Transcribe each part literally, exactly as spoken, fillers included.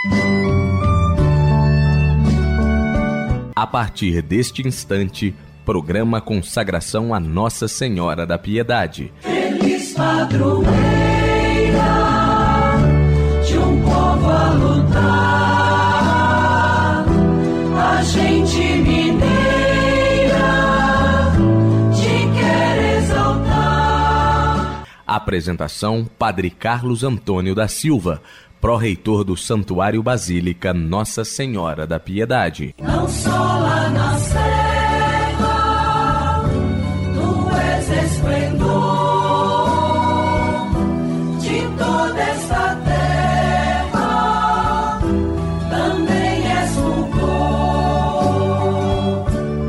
A partir deste instante, programa Consagração a Nossa Senhora da Piedade. Feliz padroeira de um povo a lutar, a gente mineira te quer exaltar. Apresentação: Padre Carlos Antônio da Silva, pró-reitor do Santuário Basílica Nossa Senhora da Piedade. Não só lá na serra, tu és esplendor de toda esta terra, também és fulgor.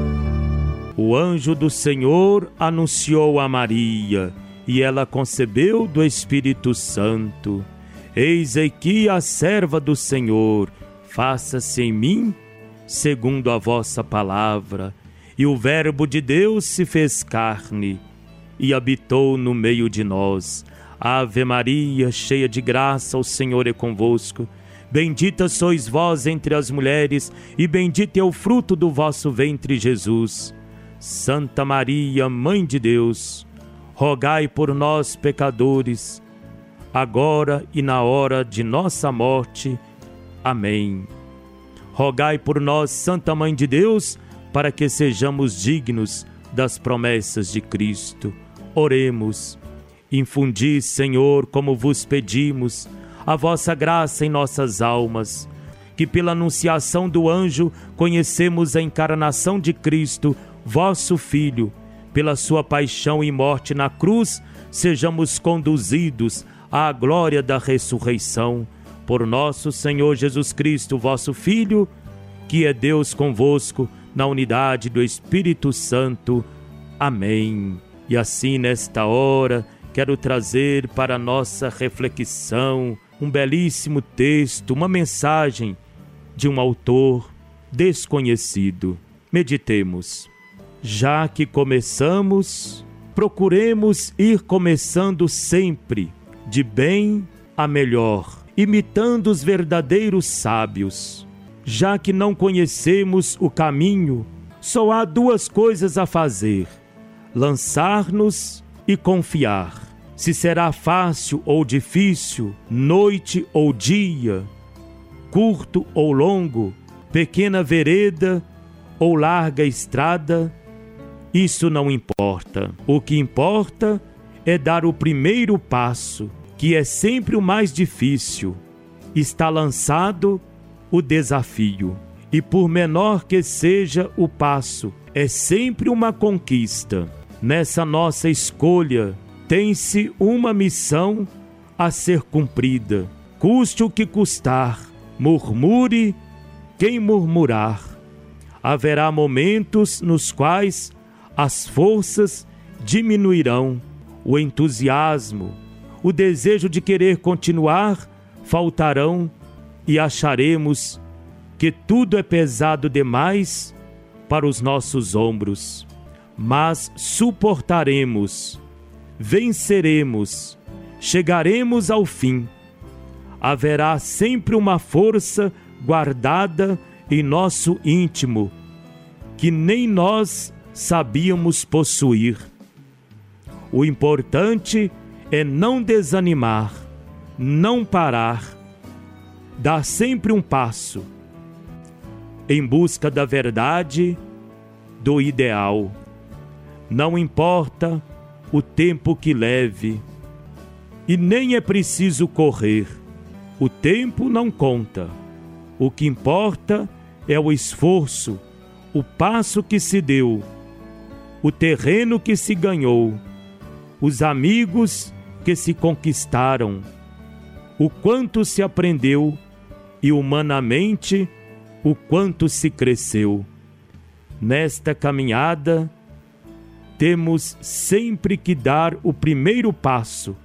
O anjo do Senhor anunciou a Maria, e ela concebeu do Espírito Santo. Eis aqui a serva do Senhor, faça-se em mim segundo a vossa palavra. E o Verbo de Deus se fez carne e habitou no meio de nós. Ave Maria, cheia de graça, o Senhor é convosco. Bendita sois vós entre as mulheres, e bendito é o fruto do vosso ventre, Jesus. Santa Maria, Mãe de Deus, rogai por nós, pecadores, agora e na hora de nossa morte. Amém. Rogai por nós, Santa Mãe de Deus, para que sejamos dignos das promessas de Cristo. Oremos. Infundi, Senhor, como vos pedimos, a vossa graça em nossas almas, que pela anunciação do anjo conhecemos a encarnação de Cristo, vosso Filho. Pela sua paixão e morte na cruz, sejamos conduzidos à glória da ressurreição, por nosso Senhor Jesus Cristo, vosso Filho, que é Deus convosco, na unidade do Espírito Santo. Amém. E assim, nesta hora, quero trazer para a nossa reflexão um belíssimo texto, uma mensagem de um autor desconhecido. Meditemos. Já que começamos, procuremos ir começando sempre de bem a melhor, imitando os verdadeiros sábios. Já que não conhecemos o caminho, só há duas coisas a fazer: lançar-nos e confiar. Se será fácil ou difícil, noite ou dia, curto ou longo, pequena vereda ou larga estrada, isso não importa. O que importa é dar o primeiro passo, que é sempre o mais difícil. Está lançado o desafio, e por menor que seja o passo, é sempre uma conquista. Nessa nossa escolha, tem-se uma missão a ser cumprida. Custe o que custar, murmure quem murmurar. Haverá momentos nos quais as forças diminuirão, o entusiasmo, o desejo de querer continuar faltarão, e acharemos que tudo é pesado demais para os nossos ombros. Mas suportaremos, venceremos, chegaremos ao fim. Haverá sempre uma força guardada em nosso íntimo, que nem nós sabíamos possuir. O importante é não desanimar, não parar, dar sempre um passo em busca da verdade, do ideal. Não importa o tempo que leve, e nem é preciso correr. O tempo não conta. O que importa é o esforço, o passo que se deu, o terreno que se ganhou, os amigos que se conquistaram, o quanto se aprendeu e humanamente o quanto se cresceu. Nesta caminhada, temos sempre que dar o primeiro passo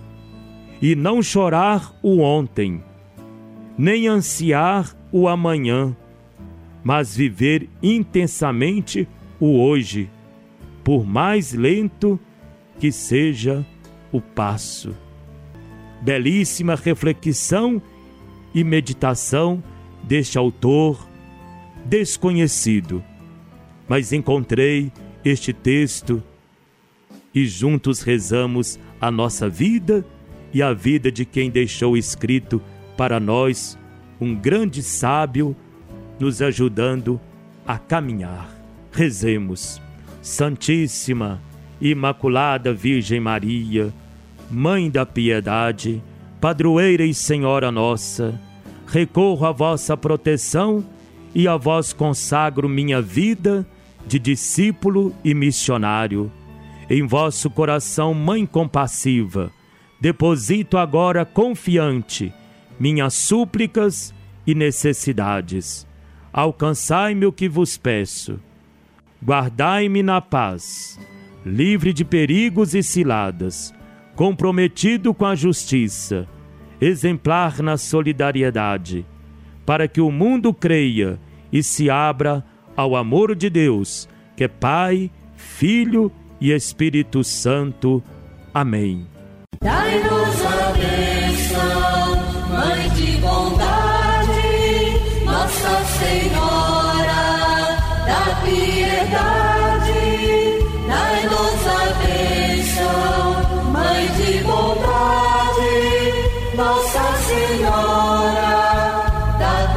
e não chorar o ontem, nem ansiar o amanhã, mas viver intensamente o hoje, por mais lento que seja o passo. Belíssima reflexão e meditação deste autor desconhecido. Mas encontrei este texto e juntos rezamos a nossa vida e a vida de quem deixou escrito para nós um grande sábio, nos ajudando a caminhar. Rezemos. Santíssima, Imaculada Virgem Maria, Mãe da Piedade, Padroeira e Senhora nossa, recorro à vossa proteção e a vós consagro minha vida de discípulo e missionário. Em vosso coração, Mãe compassiva, deposito agora confiante minhas súplicas e necessidades. Alcançai-me o que vos peço. Guardai-me na paz, livre de perigos e ciladas, comprometido com a justiça, exemplar na solidariedade, para que o mundo creia e se abra ao amor de Deus, que é Pai, Filho e Espírito Santo. Amém. Dai-nos a bênção, Mãe de bondade, Nossa Senhora da Piedade. Dai-nos a bênção, Mãe de bondade, Nossa Senhora da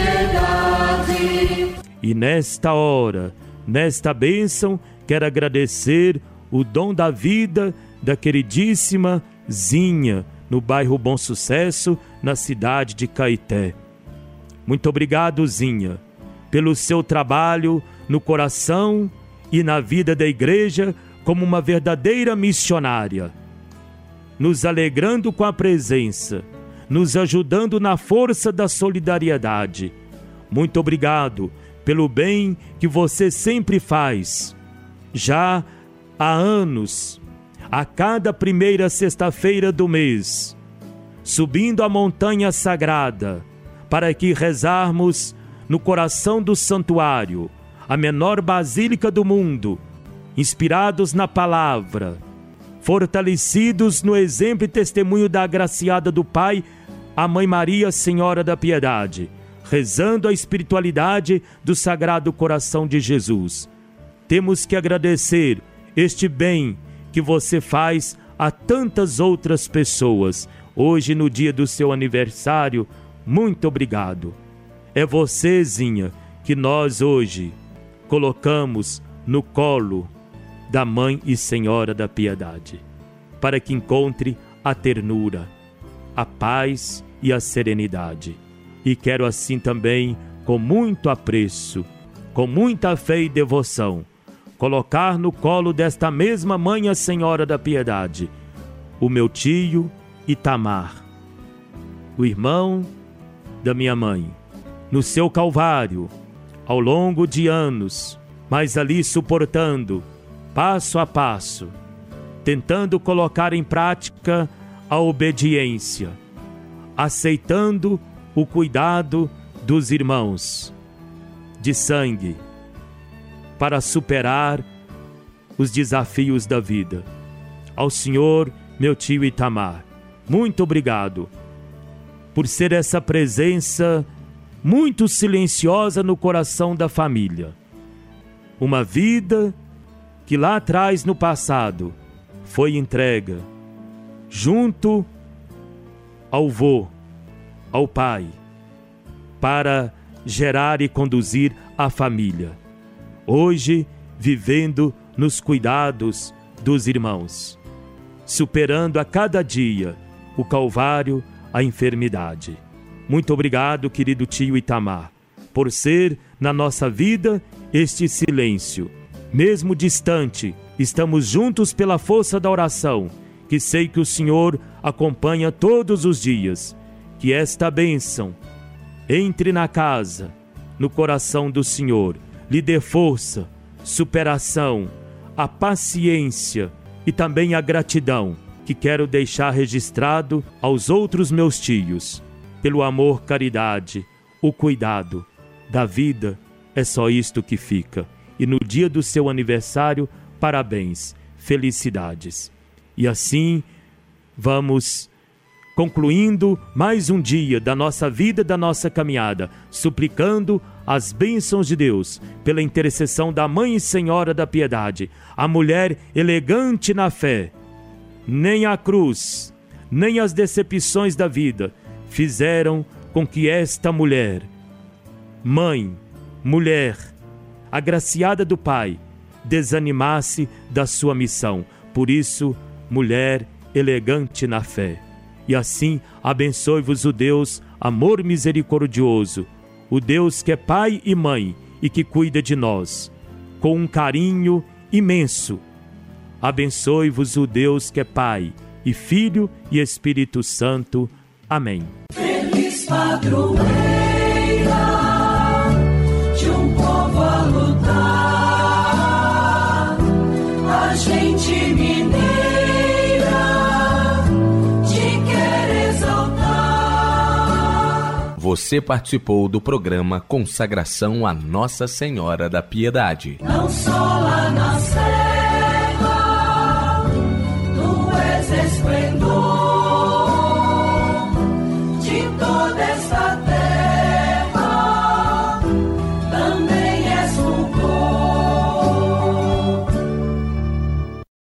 Piedade. E nesta hora, nesta bênção, quero agradecer o dom da vida da queridíssima Zinha, no bairro Bom Sucesso, na cidade de Caeté. Muito obrigado, Zinha, pelo seu trabalho no coração e na vida da igreja como uma verdadeira missionária, nos alegrando com a presença, nos ajudando na força da solidariedade. Muito obrigado pelo bem que você sempre faz. Já há anos, a cada primeira sexta-feira do mês, subindo a montanha sagrada, para que rezarmos no coração do santuário, a menor basílica do mundo, inspirados na palavra, fortalecidos no exemplo e testemunho da agraciada do Pai, a Mãe Maria, Senhora da Piedade, rezando a espiritualidade do Sagrado Coração de Jesus. Temos que agradecer este bem que você faz a tantas outras pessoas. Hoje, no dia do seu aniversário, muito obrigado. É você, Zinha, que nós hoje colocamos no colo da Mãe e Senhora da Piedade, para que encontre a ternura, a paz e a serenidade. E quero assim também, com muito apreço, com muita fé e devoção, colocar no colo desta mesma Mãe a Senhora da Piedade o meu tio Itamar, o irmão da minha mãe, no seu calvário, ao longo de anos, mas ali suportando, passo a passo, tentando colocar em prática a obediência, aceitando o cuidado dos irmãos de sangue, para superar os desafios da vida. Ao Senhor, meu tio Itamar, muito obrigado por ser essa presença muito silenciosa no coração da família. Uma vida que lá atrás, no passado, foi entrega junto ao vô, ao pai, para gerar e conduzir a família. Hoje, vivendo nos cuidados dos irmãos, superando a cada dia o calvário, a enfermidade. Muito obrigado, querido tio Itamar, por ser na nossa vida este silêncio. Mesmo distante, estamos juntos pela força da oração, que sei que o Senhor acompanha todos os dias. Que esta bênção entre na casa, no coração do Senhor, lhe dê força, superação, a paciência e também a gratidão que quero deixar registrado aos outros meus tios, pelo amor, caridade, o cuidado da vida. É só isto que fica. E no dia do seu aniversário, parabéns, felicidades. E assim vamos concluindo mais um dia da nossa vida, da nossa caminhada, suplicando as bênçãos de Deus, pela intercessão da Mãe e Senhora da Piedade, a mulher elegante na fé. Nem a cruz, nem as decepções da vida fizeram com que esta mulher, mãe, mulher, agraciada do Pai, desanimasse da sua missão. Por isso, mulher elegante na fé. E assim, abençoe-vos o Deus, amor misericordioso, o Deus que é Pai e Mãe e que cuida de nós, com um carinho imenso. Abençoe-vos o Deus que é Pai e Filho e Espírito Santo. Amém. Feliz padroeira de um povo a lutar, a gente mineira te quer exaltar. Você participou do programa Consagração a Nossa Senhora da Piedade. Não só lá na Sé